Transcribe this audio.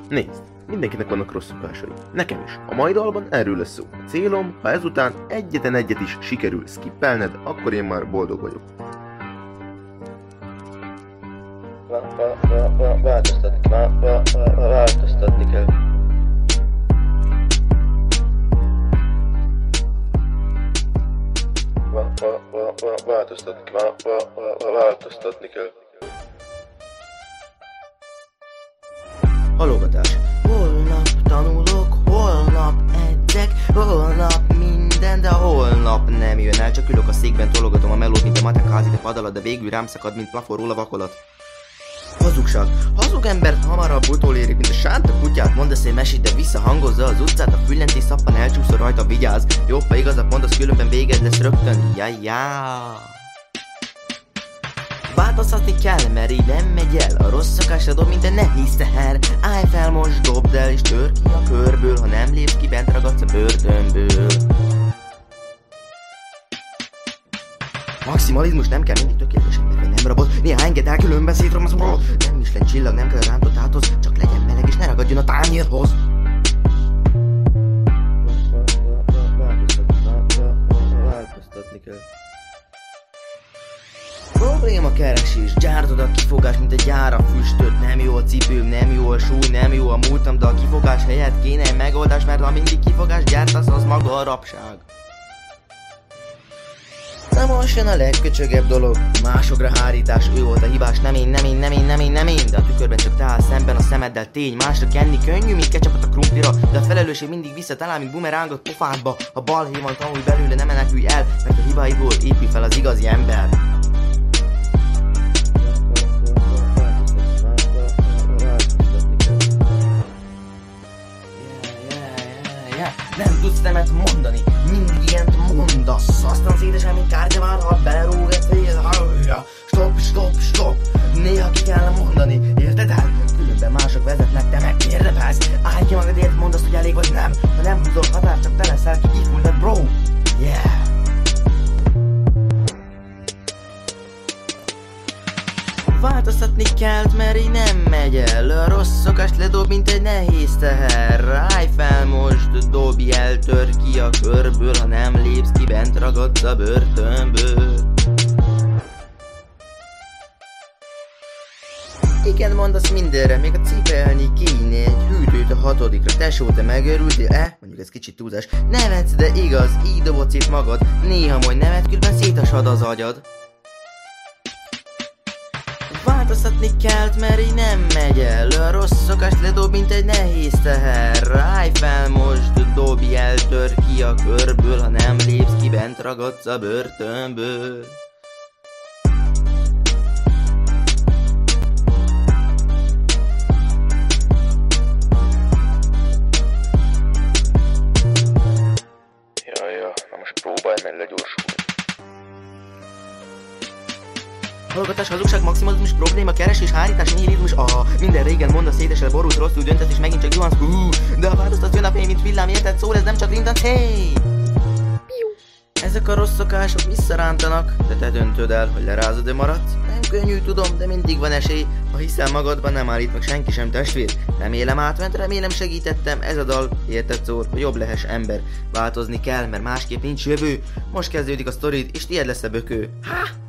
Nézd, mindenkinek vannak rossz szokásai. Nekem is. A mai dalban erről lesz szó. A célom, ha ezután egyetlen egyet is sikerül skippelned, akkor én már boldog vagyok. Változtatni kell. Változtatni kell. Halogatás. Holnap tanulok, holnap edzek, holnap minden, de holnap nem jön el. Csak ülök a székben, tologatom a melót, mint a matek házi, de padalat, de végül rám szakad, mint plafonról a vakolat. Hazugság. Hazug embert hamarabb utolérik, mint a sánta kutyát. Mondasz egy mesét, de visszahangozza az utcát. A füllentés szappan elcsúszol rajta, vigyázz. Jobb, ha igazat mondasz, különben véged lesz rögtön. Ja. Változtatni kell, mert így nem megy el. A rossz szokásra dob, mint egy nehéz teher. Állj fel, most dobd el, és tör ki a körből. Ha nem lépsz ki, bent ragadsz a börtönből. Maximalizmus, nem kell mindig tökéletesen, mert nem rabot. Néha engedd el, különben szétromlasz. Nem is lenn csillag, nem kell a rántott áthoz. Csak legyen meleg, és ne ragadjon a tányérhoz. Változtatni kell. Probléma keresés, gyártod a kifogás, mint egy gyár a füstöt. Nem jó a cipőm, nem jó a súly, nem jó a múltam, de a kifogás helyett kéne egy megoldás, mert ha mindig kifogás gyártasz, az maga a rabság. Na most jön a legköcsögebb dolog, másokra hárítás, ő volt a hibás, nem én, de a tükörben csak te állsz szemben a szemeddel, tény, másra kenni könnyű, mint ketchupot a krumplira, de a felelősség mindig visszatalál, mint bumerángot pofádba. Ha balhé van, tanulj belőle, nem menekülj el, mert a hibáidból épül fel az igazi ember. Nem tudsz nemet mondani, mindig ilyent mondasz. Aztán szédesen, mint kártya már, ha belerúg egy fél. Stop, néha ki kell mondani, érted el? Különben mások vezetnek, te meg kérdepelsz. Állj ki magadért, mondd azt, hogy elég vagy nem. Ha nem húzol határ, csak te leszel ki, kifullad, bro. Yeah. Változtatni kell, mert így nem megy el. A rossz szokást ledob, mint egy nehéz teher. Állj fel most, dobj el, tör ki a körből. Ha nem lépsz ki, bent ragadsz a börtönből. Igen, mondasz mindenre, még a cipelni kéne egy hűtőt a 6-ra. Tesó, te megörültél? Mondjuk ez kicsit túlzás. Nevetsz, de igaz, így dobod szét magad. Néha majd nevet, különben szétasad az agyad. Változtatni kell, mert így nem megy el. A rossz szokást ledob, mint egy nehéz teher. Állj fel most, dobj el, tör ki a körből. Ha nem lépsz ki, bent ragadsz a börtönből. Ja, na most próbálj meg legyorsulni. Hallgatás, hazugság, maximalizmus, probléma, keresés, hárítás, nihilizmus. Minden régen mondasz, szédesel, borult, rosszul döntesz, és megint csak zuhansz. De ha változtatsz, jön a fény, mint villám, érted? Szól, ez nem csak rintanc, hey! Ezek a rossz szokások visszarántanak, de te döntöd el, hogy lerázod-e maradsz. Nem könnyű, tudom, de mindig van esély. Ha hiszel magadban, nem állít meg senki sem, testvér. Remélem átment, remélem segítettem. Ez a dal, érted szól, hogy jobb lehess ember. Változni kell, mert másképp nincs jövő. Most kezdődik a sztorid, és tiéd lesz a bökő.